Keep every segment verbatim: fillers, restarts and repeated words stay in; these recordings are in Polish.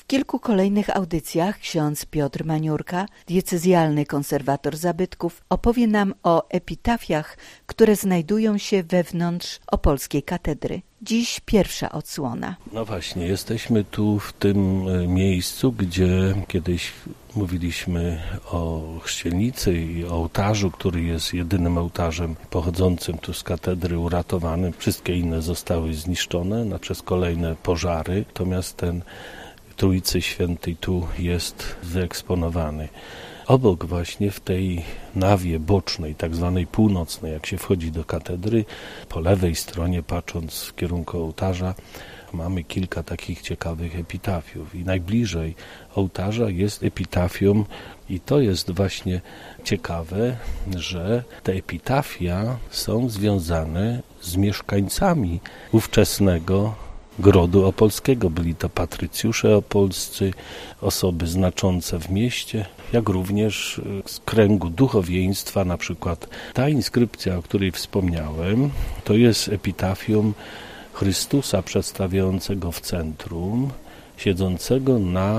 W kilku kolejnych audycjach ksiądz Piotr Maniurka, diecezjalny konserwator zabytków, opowie nam o epitafiach, które znajdują się wewnątrz opolskiej katedry. Dziś pierwsza odsłona. No właśnie, jesteśmy tu w tym miejscu, gdzie kiedyś mówiliśmy o chrzcielnicy i o ołtarzu, który jest jedynym ołtarzem pochodzącym tu z katedry, uratowanym. Wszystkie inne zostały zniszczone na, przez kolejne pożary, natomiast ten Trójcy Świętej tu jest wyeksponowany. Obok właśnie w tej nawie bocznej, tak zwanej północnej, jak się wchodzi do katedry, po lewej stronie, patrząc w kierunku ołtarza, mamy kilka takich ciekawych epitafiów. I najbliżej ołtarza jest epitafium i to jest właśnie ciekawe, że te epitafia są związane z mieszkańcami ówczesnego Grodu Opolskiego. Byli to patrycjusze opolscy, osoby znaczące w mieście, jak również z kręgu duchowieństwa. Na przykład ta inskrypcja, o której wspomniałem, to jest epitafium Chrystusa przedstawiającego w centrum, siedzącego na,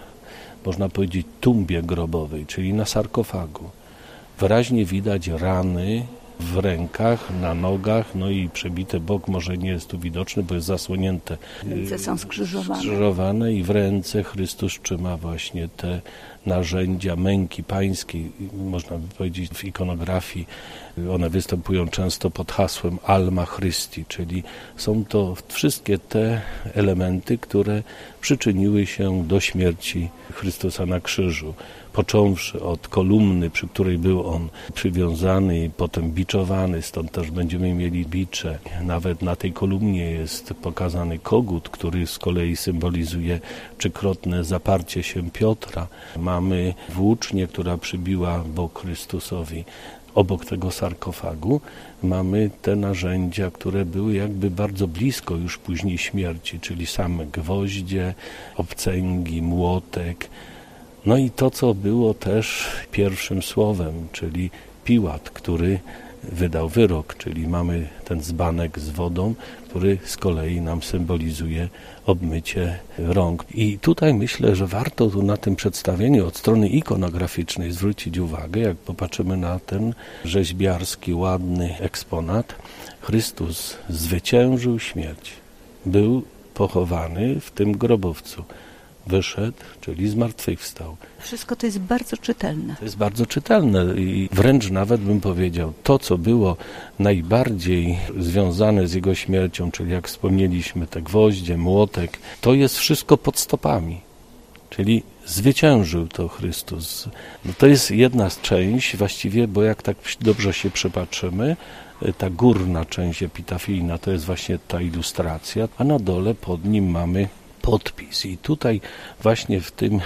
można powiedzieć, tumbie grobowej, czyli na sarkofagu. Wyraźnie widać rany w rękach, na nogach, no i przebity bok może nie jest tu widoczny, bo jest zasłonięte. Ręce są skrzyżowane. skrzyżowane i w ręce Chrystus trzyma właśnie te narzędzia męki pańskiej, można by powiedzieć w ikonografii. One występują często pod hasłem Alma Christi, czyli są to wszystkie te elementy, które przyczyniły się do śmierci Chrystusa na krzyżu. Począwszy od kolumny, przy której był on przywiązany i potem biczowany, stąd też będziemy mieli bicze. Nawet na tej kolumnie jest pokazany kogut, który z kolei symbolizuje trzykrotne zaparcie się Piotra. Mamy włócznię, która przybiła bok Chrystusowi. Obok tego sarkofagu mamy te narzędzia, które były jakby bardzo blisko już później śmierci, czyli same gwoździe, obcęgi, młotek. No i to, co było też pierwszym słowem, czyli Piłat, który wydał wyrok, czyli mamy ten dzbanek z wodą, który z kolei nam symbolizuje obmycie rąk. I tutaj myślę, że warto tu na tym przedstawieniu od strony ikonograficznej zwrócić uwagę, jak popatrzymy na ten rzeźbiarski, ładny eksponat. Chrystus zwyciężył śmierć. Był pochowany w tym grobowcu. Wyszedł, czyli zmartwychwstał. Wszystko to jest bardzo czytelne. To jest bardzo czytelne i wręcz nawet bym powiedział, to co było najbardziej związane z jego śmiercią, czyli jak wspomnieliśmy, te gwoździe, młotek, to jest wszystko pod stopami. Czyli zwyciężył to Chrystus. No to jest jedna z część właściwie, bo jak tak dobrze się przypatrzymy, ta górna część epitafijna to jest właśnie ta ilustracja, a na dole pod nim mamy podpis. I tutaj właśnie w tym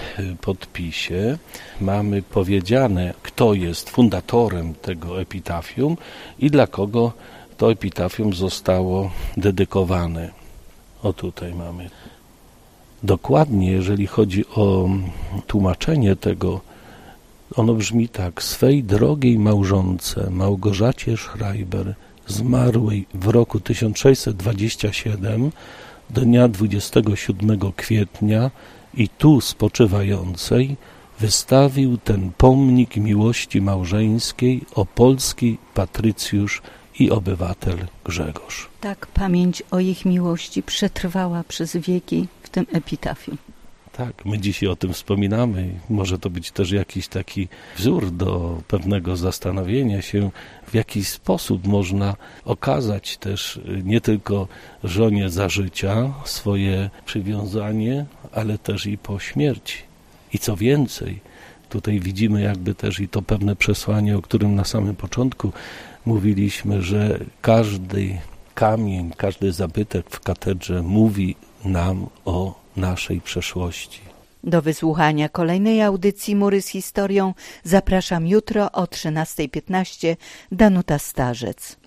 podpisie mamy powiedziane, kto jest fundatorem tego epitafium i dla kogo to epitafium zostało dedykowane. O tutaj mamy. Dokładnie, jeżeli chodzi o tłumaczenie tego, ono brzmi tak: swej drogiej małżonce Małgorzacie Schreiber, zmarłej w roku tysiąc sześćset dwudziestym siódmym, dnia dwudziestego siódmego kwietnia i tu spoczywającej, wystawił ten pomnik miłości małżeńskiej opolski patrycjusz i obywatel Grzegorz. Tak, pamięć o ich miłości przetrwała przez wieki w tym epitafium. Tak, my dzisiaj o tym wspominamy. Może to być też jakiś taki wzór do pewnego zastanowienia się, w jaki sposób można okazać też nie tylko żonie za życia swoje przywiązanie, ale też i po śmierci. I co więcej, tutaj widzimy jakby też i to pewne przesłanie, o którym na samym początku mówiliśmy, że każdy kamień, każdy zabytek w katedrze mówi nam o naszej przeszłości. Do wysłuchania kolejnej audycji Mury z historią zapraszam jutro o trzynasta piętnaście. Danuta Starzec.